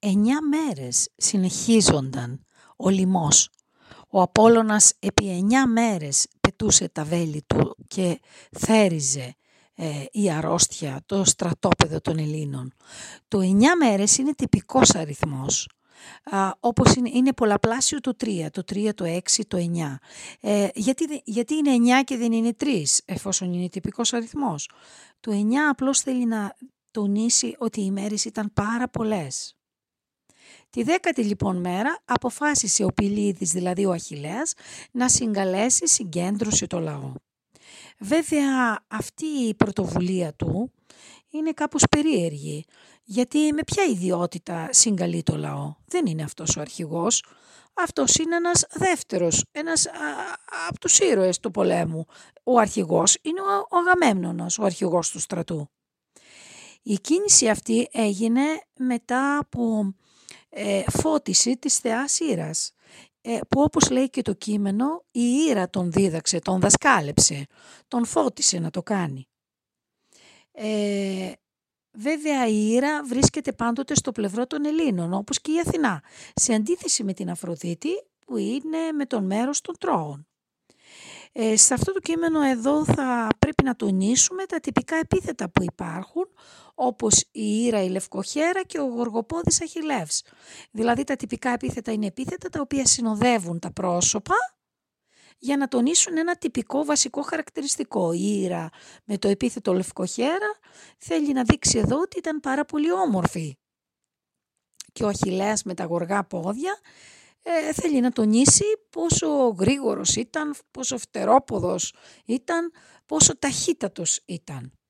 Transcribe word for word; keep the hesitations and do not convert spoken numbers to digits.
εννιά μέρες συνεχίζονταν ο λιμός. Ο Απόλλωνας επί εννιά μέρες πετούσε τα βέλη του και θέριζε ε, η αρρώστια, το στρατόπεδο των Ελλήνων. Το εννιά μέρες είναι τυπικός αριθμός. Α, όπως είναι, είναι πολλαπλάσιο το τρία, το τρία, το έξι, το εννιά. Ε, γιατί, γιατί είναι εννιά και δεν είναι τρία, εφόσον είναι τυπικός αριθμός. Το εννιά απλώς θέλει να τονίσει ότι οι μέρες ήταν πάρα πολλές. Τη δέκατη λοιπόν μέρα αποφάσισε ο Πηλίδης, δηλαδή ο Αχιλλέας, να συγκαλέσει συγκέντρωση το λαό. Βέβαια αυτή η πρωτοβουλία του είναι κάπως περίεργη, γιατί με ποια ιδιότητα συγκαλεί το λαό? Δεν είναι αυτός ο αρχηγός, αυτός είναι ένας δεύτερος, ένας α, από τους ήρωες του πολέμου. Ο αρχηγός είναι ο, ο Αγαμέμνονας, ο αρχηγός του στρατού. Η κίνηση αυτή έγινε μετά από ε, φώτιση της θεάς Ήρας, ε, που όπως λέει και το κείμενο, η Ήρα τον δίδαξε, τον δασκάλεψε, τον φώτισε να το κάνει. Ε, βέβαια η Ήρα βρίσκεται πάντοτε στο πλευρό των Ελλήνων, όπως και η Αθηνά, σε αντίθεση με την Αφροδίτη που είναι με τον μέρος των Τρώων. Ε, σε αυτό το κείμενο εδώ θα πρέπει να τονίσουμε τα τυπικά επίθετα που υπάρχουν, όπως η Ήρα η Λευκοχέρα και ο Γοργοπόδης Αχιλλεύς. Δηλαδή τα τυπικά επίθετα είναι επίθετα τα οποία συνοδεύουν τα πρόσωπα για να τονίσουν ένα τυπικό βασικό χαρακτηριστικό. Η Ήρα με το επίθετο Λευκοχέρα θέλει να δείξει εδώ ότι ήταν πάρα πολύ όμορφη. Και ο Αχιλλέας με τα γοργά πόδια ε, θέλει να τονίσει πόσο γρήγορος ήταν, πόσο φτερόποδος ήταν, πόσο ταχύτατος ήταν.